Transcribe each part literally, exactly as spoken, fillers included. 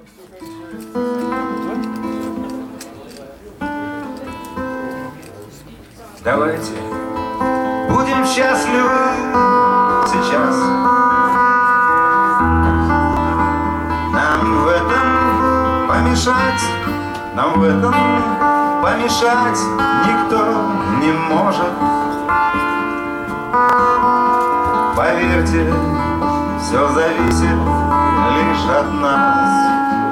Давайте будем счастливы сейчас. Нам в этом помешать, нам в этом помешать никто не может. Поверьте, все зависит лишь от нас.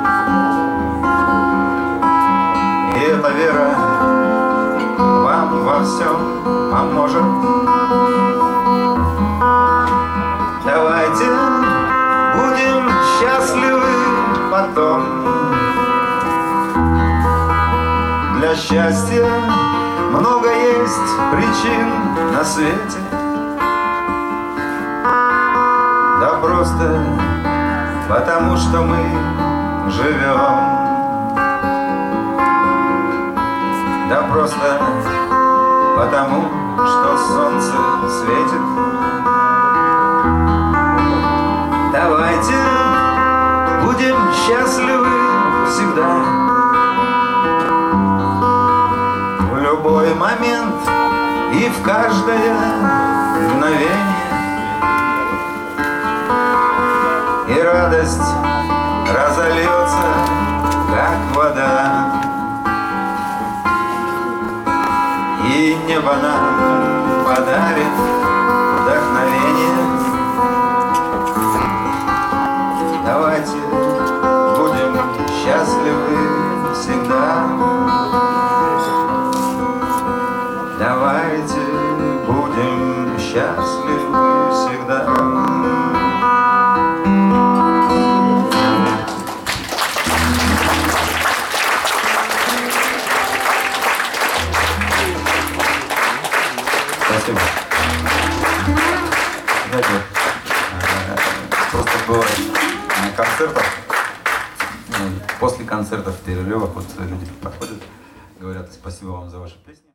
И эта вера вам во всем поможет. Давайте будем счастливы потом. Для счастья много есть причин на свете. Да просто потому, что мы живем. Да просто потому, что солнце светит. Давайте будем счастливы всегда. В любой момент и в каждое мгновение. И радость разольется, как вода. И небо нам подарит вдохновение. Давайте будем счастливы всегда. Давайте будем счастливы всегда. Спасибо. Знаете, просто бывает на концертах, после концертов, перерывах, вот люди подходят, говорят: спасибо вам за ваши песни.